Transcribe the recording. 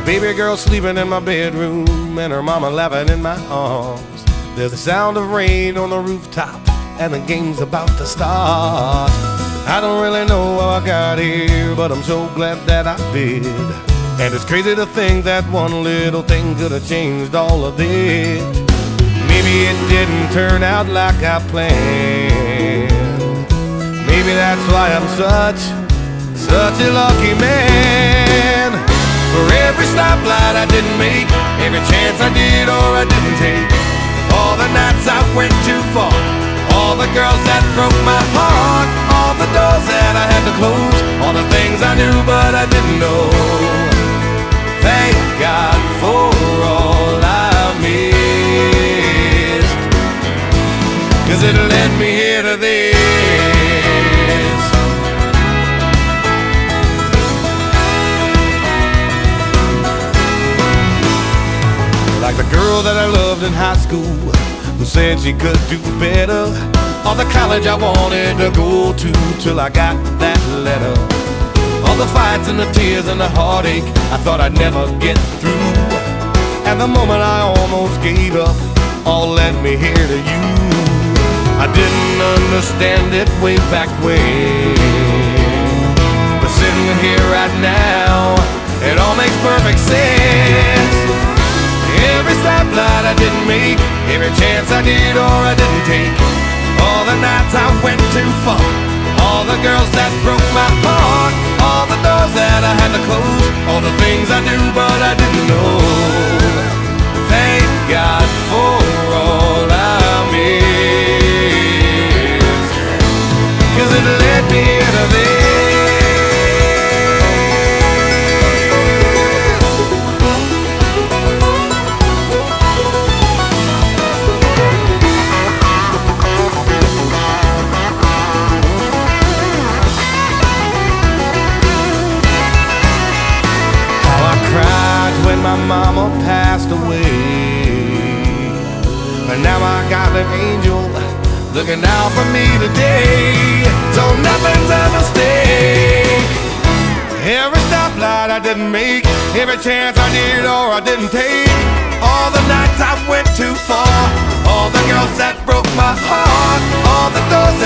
Baby girl sleeping in my bedroom and her mama laughing in my arms. There's the sound of rain on the rooftop and the game's about to start. I don't really know how I got here, but I'm so glad that I did. And it's crazy to think that one little thing could have changed all of this. Maybe it didn't turn out like I planned. Maybe that's why I'm such a lucky man. For every stoplight I didn't make, every chance I did or I didn't take, all the nights I went too far, all the girls that broke my heart, all the doors that I had to close, all the things I knew but I didn't know. Thank God for all I missed, 'cause it led me here to this. Like the girl that I loved in high school, who said she could do better, or the college I wanted to go to till I got that letter. All the fights and the tears and the heartache I thought I'd never get through, and the moment I almost gave up all led me here to you. I didn't understand it way back when, but sitting here right now, it all makes perfect sense. Every stoplight I didn't make, every chance I did or I didn't take, all the nights I went too far, all the girls that broke my heart, all the doors that I had to close, all the things I knew but I didn't know. Thank God for all I missed, 'cause it led me into this. When my mama passed away, and now I got an angel looking out for me today. So nothing's a mistake. Every stoplight I didn't make, every chance I did or I didn't take, all the nights I went too far, all the girls that broke my heart, all the doors that